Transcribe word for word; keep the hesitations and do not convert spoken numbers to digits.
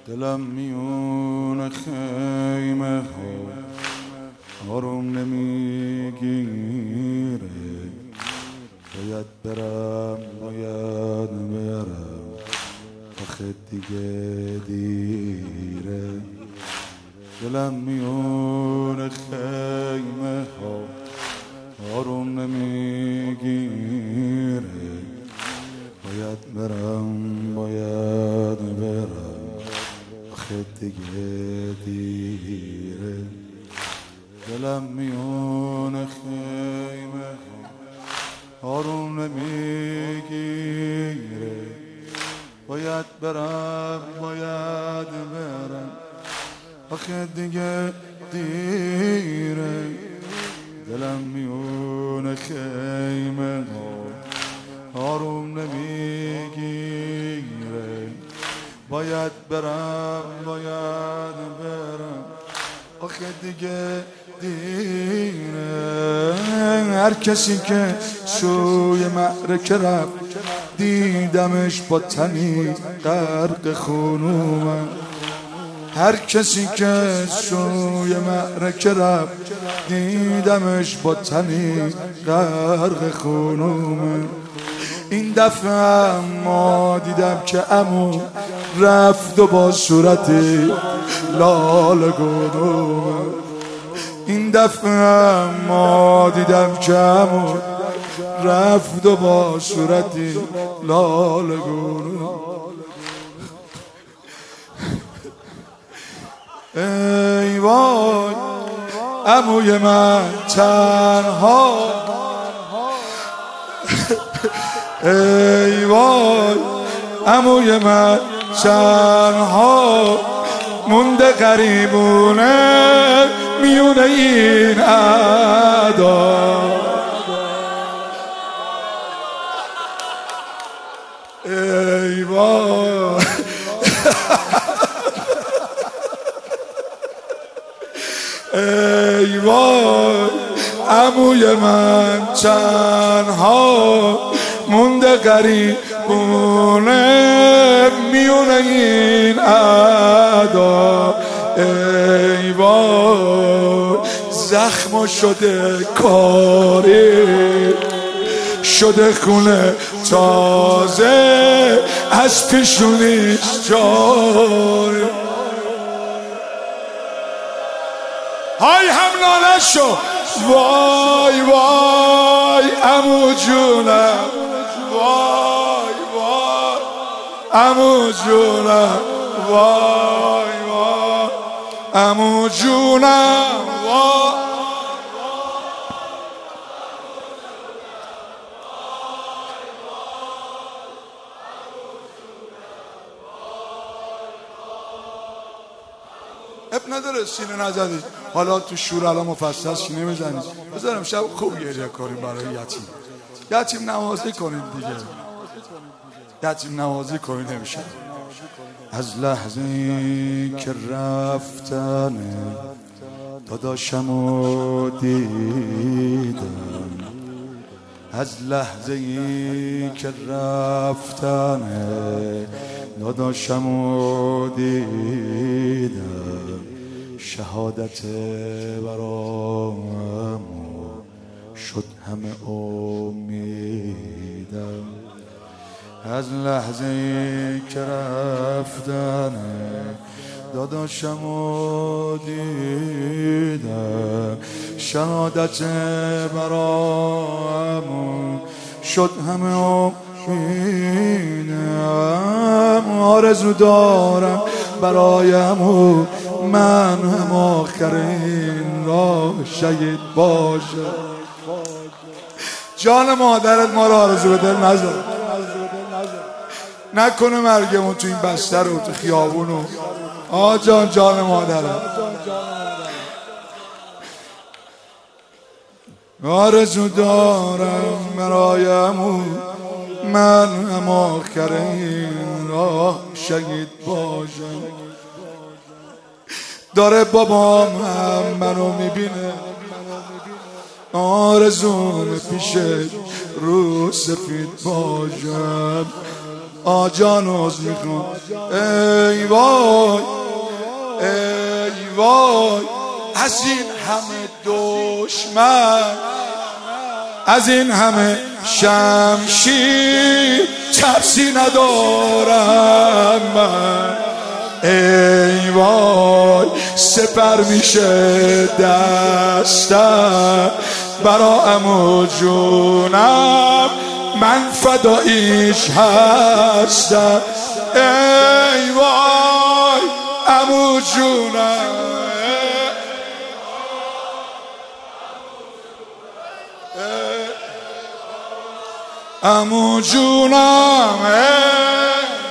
دلم میون خیمه ها آروم نمیگیره، باید برم باید برم آخه دیگه دیره. دلم میون خیمه ها آروم نمیگیره، باید برم باید برم آخه دیگه دیره. دلم میون خیمه ها آروم نمیگیره، باید برم باید برم آخه دیگه دیره. دلم میون خیمه ها آروم نمیگیره، باید برم باید برم آخه دیگه دیره. هر کسی که سوی معرکه رفت دیدمش با تنی غرق خون اومد. هر کسی که سوی معرکه رفت دیدمش با تنی غرق خون اومد. این دفعه اما دیدم که عمو رفت و با صورتی لال گون اومد. این دفعه اما دیدم که عمو رفت و با صورتی لال گون اومد. ای وای عموی من تنها، ای وای عموی من تنها مونده غریبونه میونه این اعدا. ای وای ای وای عموی من تنها مونده غریبونه میونه این اعدا. ای وای زخم شده کاری شده خونه تازه از پیشونیش جای. های هم ناله شو وای وای عمو جونم، وای وای عمو جونم، وای وای عمو جونم، وای اب نداره سینه نزدی. حالا تو شور الان مفصل سینه میزنید. بذارم شب خوب گریه کنیم برای یتیم. یتیم نوازی کنید دیگه، یتیم نوازی کنید نمیشه. از لحظه‌ای که رفتن داداشمو دیدم، از لحظه‌ای که رفتن داداشمو دیدم، شهادت برام شد همه امیدم. از لحظه‌ای که رفتن داداشمو دیدم، شهادت برام شد همه امیدم. آرزو دارم برایم و من هم آخرین راه شهید باشه. جان مادرت ما رو آرزو به دل نذار، نکنه مرگمون تو این بستر و تو خیابونو. آه جان جان مادرت آرزو دارم برایم و من هم آخرین راه شهید باشم. داره بابام هم منو میبینه، آرزون پیش رو سفید باشم. آجان عذر میخوام. ای وای ای وای از این همه دشمن، از این همه شمشیر ترسی ندارم من. ای وای سپر میشه دستم برا عمو جونم، من فداییش هستم. ای وای عمو جونم، عمو جونم.